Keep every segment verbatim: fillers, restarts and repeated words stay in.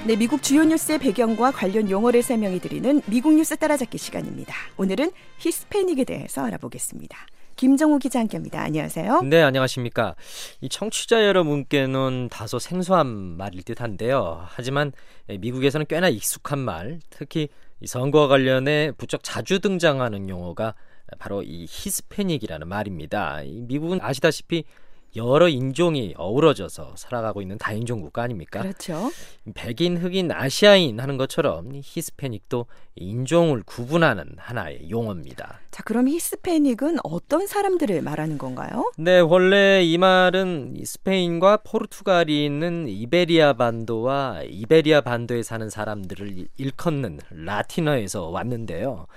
네, 미국 주요 뉴스의 배경과 관련 용어를 설명해 드리는 미국 뉴스 따라잡기 시간입니다. 오늘은 히스패닉에 대해서 알아보겠습니다. 김정우 기자 함께합니다. 안녕하세요. 네, 안녕하십니까. 이 청취자 여러분께는 다소 생소한 말일 듯한데요. 하지만 미국에서는 꽤나 익숙한 말, 특히 이 선거와 관련해 부쩍 자주 등장하는 용어가 바로 이 히스패닉이라는 말입니다. 이 미국은 아시다시피 여러 인종이 어우러져서 살아가고 있는 다인종 국가 아닙니까? 그렇죠. 백인, 흑인, 아시아인 하는 것처럼 히스패닉도 인종을 구분하는 하나의 용어입니다. 자, 그럼 히스패닉은 어떤 사람들을 말하는 건가요? 네, 원래 이 말은 스페인과 포르투갈이 있는 이베리아 반도와 이베리아 반도에 사는 사람들을 일컫는 라틴어에서 왔는데요.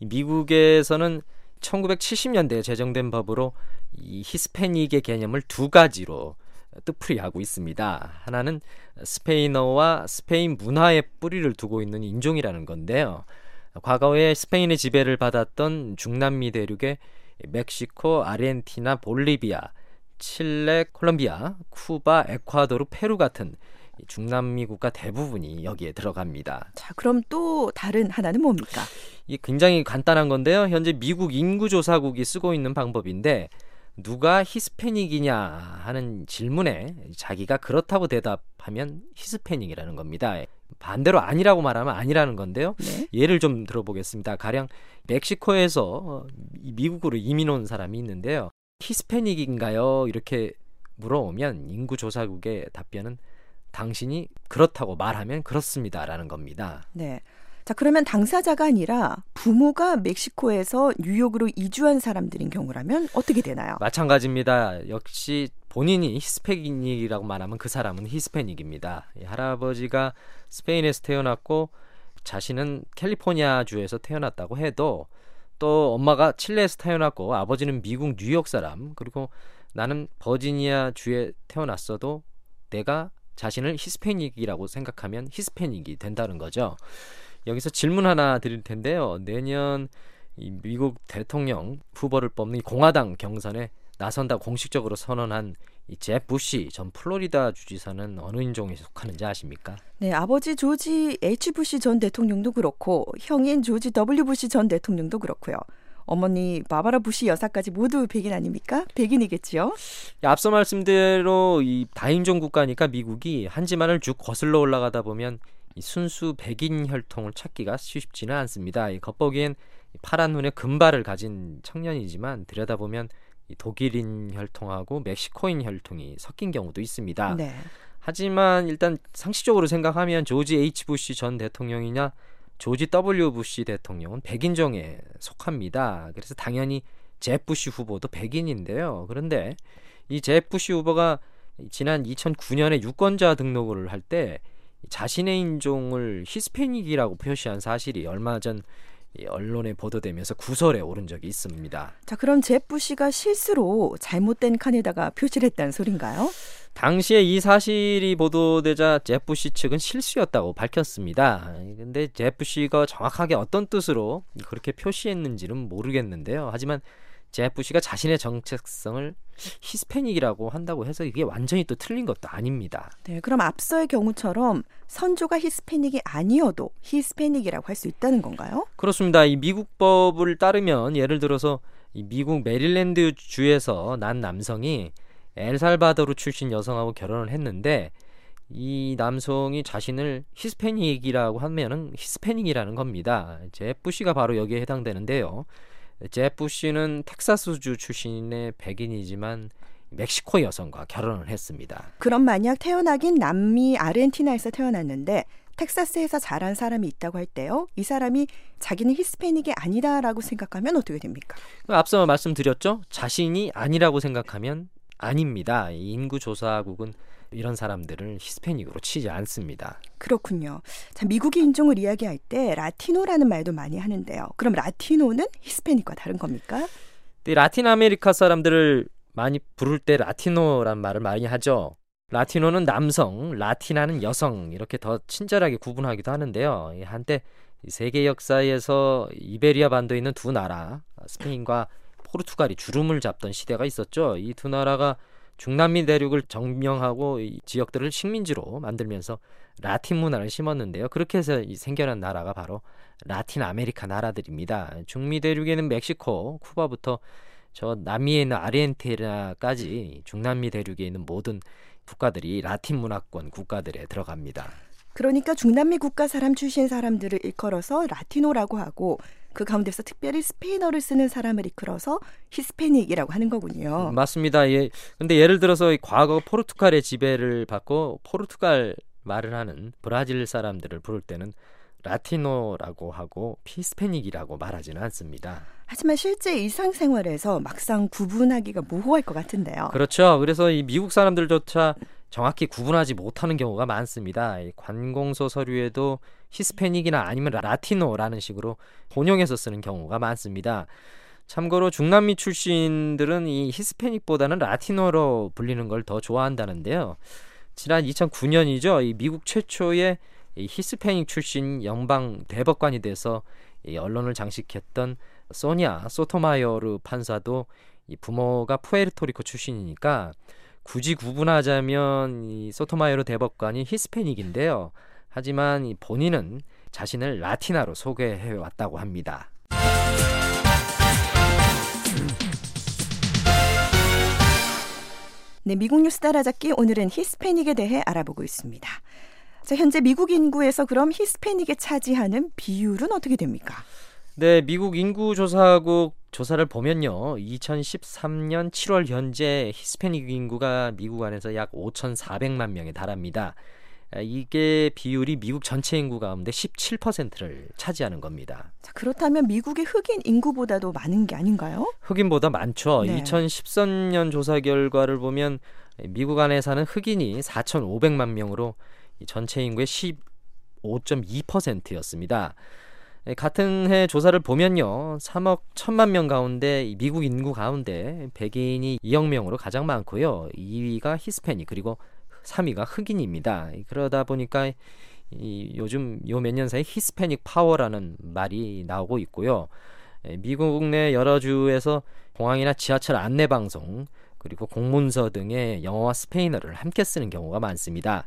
미국에서는 천구백칠십 년대에 제정된 법으로 이 히스패닉의 개념을 두 가지로 뜻풀이하고 있습니다. 하나는 스페인어와 스페인 문화에 뿌리를 두고 있는 인종이라는 건데요. 과거에 스페인의 지배를 받았던 중남미 대륙의 멕시코, 아르헨티나, 볼리비아, 칠레, 콜롬비아, 쿠바, 에콰도르, 페루 같은 중남미 국가 대부분이 여기에 들어갑니다. 자, 그럼 또 다른 하나는 뭡니까? 이 굉장히 간단한 건데요. 현재 미국 인구조사국이 쓰고 있는 방법인데 누가 히스패닉이냐 하는 질문에 자기가 그렇다고 대답하면 히스패닉이라는 겁니다. 반대로 아니라고 말하면 아니라는 건데요. 네. 예를 좀 들어보겠습니다. 가령 멕시코에서 미국으로 이민 온 사람이 있는데요. 히스패닉인가요? 이렇게 물어오면 인구조사국의 답변은 당신이 그렇다고 말하면 그렇습니다라는 겁니다. 네. 자, 그러면 당사자가 아니라 부모가 멕시코에서 뉴욕으로 이주한 사람들인 경우라면 어떻게 되나요? 마찬가지입니다. 역시 본인이 히스패닉이라고 말하면 그 사람은 히스패닉입니다. 할아버지가 스페인에서 태어났고 자신은 캘리포니아 주에서 태어났다고 해도 또 엄마가 칠레에서 태어났고 아버지는 미국 뉴욕 사람, 그리고 나는 버지니아 주에 태어났어도 내가 자신을 히스패닉이라고 생각하면 히스패닉이 된다는 거죠. 여기서 질문 하나 드릴 텐데요. 내년 이 미국 대통령 후보를 뽑는 공화당 경선에 나선다고 공식적으로 선언한 이 잽 부시 전 플로리다 주지사는 어느 인종에 속하는지 아십니까? 네, 아버지 조지 H 부시 전 대통령도 그렇고 형인 조지 W 부시 전 대통령도 그렇고요. 어머니 바바라 부시 여사까지 모두 백인 아닙니까? 백인이겠지요? 앞서 말씀대로 이 다인종 국가니까 미국이 한 집안을 쭉 거슬러 올라가다 보면 이 순수 백인 혈통을 찾기가 쉽지는 않습니다. 이 겉보기엔 파란 눈에 금발을 가진 청년이지만 들여다보면 이 독일인 혈통하고 멕시코인 혈통이 섞인 경우도 있습니다. 네. 하지만 일단 상식적으로 생각하면 조지 H 부시 전 대통령이냐 조지 W 부시 대통령은 백인종에 속합니다. 그래서 당연히 잽 부시 후보도 백인인데요. 그런데 이 잽 부시 후보가 지난 이천구 년에 유권자 등록을 할 때 자신의 인종을 히스패닉이라고 표시한 사실이 얼마 전 언론에 보도되면서 구설에 오른 적이 있습니다. 자, 그럼 잽 부시가 실수로 잘못된 칸에다가 표시를 했다는 소린가요? 당시에 이 사실이 보도되자 잽 부시 측은 실수였다고 밝혔습니다. 근데 잽 부시가 정확하게 어떤 뜻으로 그렇게 표시했는지는 모르겠는데요. 하지만 잽 부시가 자신의 정체성을 히스패닉이라고 한다고 해서 이게 완전히 또 틀린 것도 아닙니다. 네, 그럼 앞서의 경우처럼 선조가 히스패닉이 아니어도 히스패닉이라고 할 수 있다는 건가요? 그렇습니다. 이 미국 법을 따르면 예를 들어서 이 미국 메릴랜드 주에서 난 남성이 엘살바도르 출신 여성하고 결혼을 했는데 이 남성이 자신을 히스패닉이라고 하면은 히스패닉이라는 겁니다. 잽 부시가 바로 여기에 해당되는데요. 잽 부시는 텍사스주 출신의 백인이지만 멕시코 여성과 결혼을 했습니다. 그럼 만약 태어나긴 남미 아르헨티나에서 태어났는데 텍사스에서 자란 사람이 있다고 할 때요, 이 사람이 자기는 히스패닉이 아니다라고 생각하면 어떻게 됩니까? 앞서 말씀드렸죠? 자신이 아니라고 생각하면 아닙니다. 인구조사국은 이런 사람들을 히스패닉으로 치지 않습니다. 그렇군요. 자, 미국의 인종을 이야기할 때 라티노라는 말도 많이 하는데요. 그럼 라티노는 히스패닉과 다른 겁니까? 네, 라틴 아메리카 사람들을 많이 부를 때 라티노란 말을 많이 하죠. 라티노는 남성, 라티나는 여성, 이렇게 더 친절하게 구분하기도 하는데요. 한때 세계 역사에서 이베리아 반도에 있는 두 나라, 스페인과 포르투갈이 주름을 잡던 시대가 있었죠. 이 두 나라가 중남미 대륙을 점령하고 이 지역들을 식민지로 만들면서 라틴 문화를 심었는데요. 그렇게 해서 생겨난 나라가 바로 라틴 아메리카 나라들입니다. 중미 대륙에는 멕시코, 쿠바부터 저 남미에 있는 아르헨티나까지 중남미 대륙에 있는 모든 국가들이 라틴 문화권 국가들에 들어갑니다. 그러니까 중남미 국가 사람 출신 사람들을 일컬어서 라티노라고 하고 그 가운데서 특별히 스페인어를 쓰는 사람을 일컬어서 히스패닉이라고 하는 거군요. 맞습니다. 예. 근데 예를 들어서 과거 포르투갈의 지배를 받고 포르투갈 말을 하는 브라질 사람들을 부를 때는 라티노라고 하고 히스패닉이라고 말하지는 않습니다. 하지만 실제 일상생활에서 막상 구분하기가 모호할 것 같은데요. 그렇죠. 그래서 이 미국 사람들조차 정확히 구분하지 못하는 경우가 많습니다. 이 관공서 서류에도 히스패닉이나 아니면 라티노라는 식으로 혼용해서 쓰는 경우가 많습니다. 참고로 중남미 출신들은 이 히스패닉보다는 라티노로 불리는 걸 더 좋아한다는데요. 지난 이천구 년이죠. 이 미국 최초의 이 히스패닉 출신 연방 대법관이 돼서 이 언론을 장식했던 소니아 소토마요르 판사도 이 부모가 푸에르토리코 출신이니까 굳이 구분하자면 이 소토마요르 대법관이 히스패닉인데요. 하지만 이 본인은 자신을 라티나로 소개해 왔다고 합니다. 네, 미국 뉴스 따라잡기 오늘은 히스패닉에 대해 알아보고 있습니다. 자, 현재 미국 인구에서 그럼 히스패닉에 차지하는 비율은 어떻게 됩니까? 네, 미국 인구조사국 조사를 보면요. 이천십삼 년 칠월 현재 히스패닉 인구가 미국 안에서 약 오천사백만 명에 달합니다. 이게 비율이 미국 전체 인구 가운데 십칠 퍼센트를 차지하는 겁니다. 자, 그렇다면 미국의 흑인 인구보다도 많은 게 아닌가요? 흑인보다 많죠. 네. 이천십삼 년 조사 결과를 보면 미국 안에 사는 흑인이 사천오백만 명으로 전체 인구의 십오 점 이 퍼센트였습니다. 같은 해 조사를 보면요. 삼억 천만 명 가운데 미국 인구 가운데 백인이 이억 명으로 가장 많고요. 이 위가 히스패닉 그리고 삼 위가 흑인입니다. 그러다 보니까 이 요즘 요 몇 년 사이 히스패닉 파워라는 말이 나오고 있고요. 미국 내 여러 주에서 공항이나 지하철 안내 방송 그리고 공문서 등의 영어와 스페인어를 함께 쓰는 경우가 많습니다.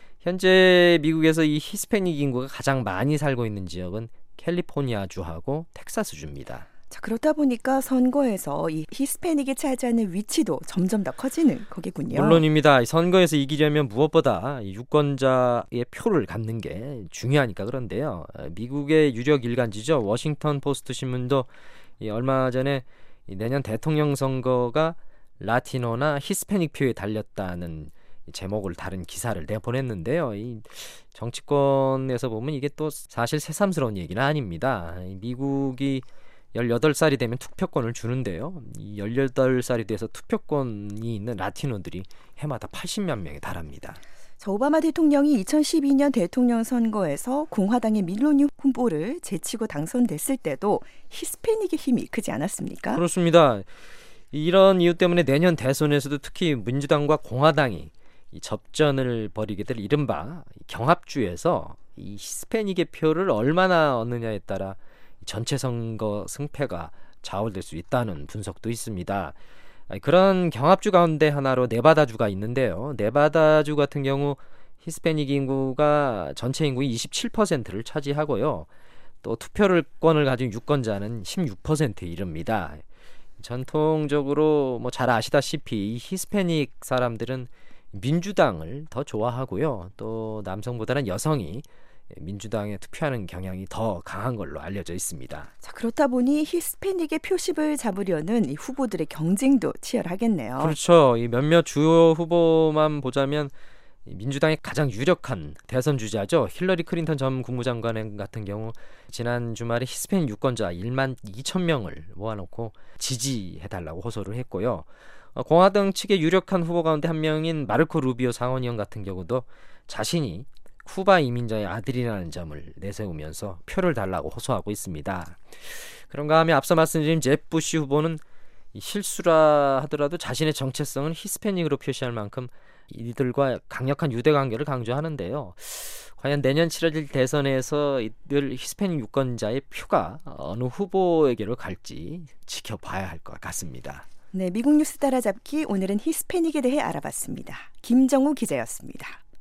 현재 미국에서 이 히스패닉 인구가 가장 많이 살고 있는 지역은 캘리포니아주하고 텍사스주입니다. 자, 그렇다 보니까 선거에서 이 히스패닉이 차지하는 위치도 점점 더 커지는 거겠군요. 물론입니다. 선거에서 이기려면 무엇보다 유권자의 표를 갖는 게 중요하니까 그런데요. 미국의 유력 일간지죠. 워싱턴 포스트 신문도 얼마 전에 내년 대통령 선거가 라티노나 히스패닉 표에 달렸다는 제목을 다른 기사를 내보냈는데요. 이 정치권에서 보면 이게 또 사실 새삼스러운 얘기는 아닙니다. 미국이 열여덟 살이 되면 투표권을 주는데요. 이 열여덟 살이 돼서 투표권이 있는 라티노들이 해마다 팔십만 명에 달합니다. 자, 오바마 대통령이 이천십이 년 대통령 선거에서 공화당의 밀로니 후보를 제치고 당선됐을 때도 히스패닉의 힘이 크지 않았습니까? 그렇습니다. 이런 이유 때문에 내년 대선에서도 특히 민주당과 공화당이 이 접전을 벌이게 될 이른바 경합주에서 이 히스패닉의 표를 얼마나 얻느냐에 따라 전체 선거 승패가 좌우될 수 있다는 분석도 있습니다. 그런 경합주 가운데 하나로 네바다주가 있는데요. 네바다주 같은 경우 히스패닉 인구가 전체 인구의 이십칠 퍼센트를 차지하고요. 또 투표권을 가진 유권자는 십육 퍼센트에 이릅니다. 전통적으로 뭐 잘 아시다시피 이 히스패닉 사람들은 민주당을 더 좋아하고요. 또 남성보다는 여성이 민주당에 투표하는 경향이 더 강한 걸로 알려져 있습니다. 자, 그렇다 보니 히스패닉의 표심을 잡으려는 이 후보들의 경쟁도 치열하겠네요. 그렇죠. 이 몇몇 주요 후보만 보자면 민주당의 가장 유력한 대선 주자죠. 힐러리 클린턴 전 국무장관 같은 경우 지난 주말에 히스패닉 유권자 일만 이천 명을 모아놓고 지지해달라고 호소를 했고요. 공화당 측의 유력한 후보 가운데 한 명인 마르코 루비오 상원의원 같은 경우도 자신이 쿠바 이민자의 아들이라는 점을 내세우면서 표를 달라고 호소하고 있습니다. 그런가 하면 앞서 말씀드린 제프 부시 후보는 실수라 하더라도 자신의 정체성은 히스패닉으로 표시할 만큼 이들과 강력한 유대 관계를 강조하는데요. 과연 내년 치러질 대선에서 이들 히스패닉 유권자의 표가 어느 후보에게로 갈지 지켜봐야 할 것 같습니다. 네, 미국 뉴스 따라잡기 오늘은 히스패닉에 대해 알아봤습니다. 김정우 기자였습니다.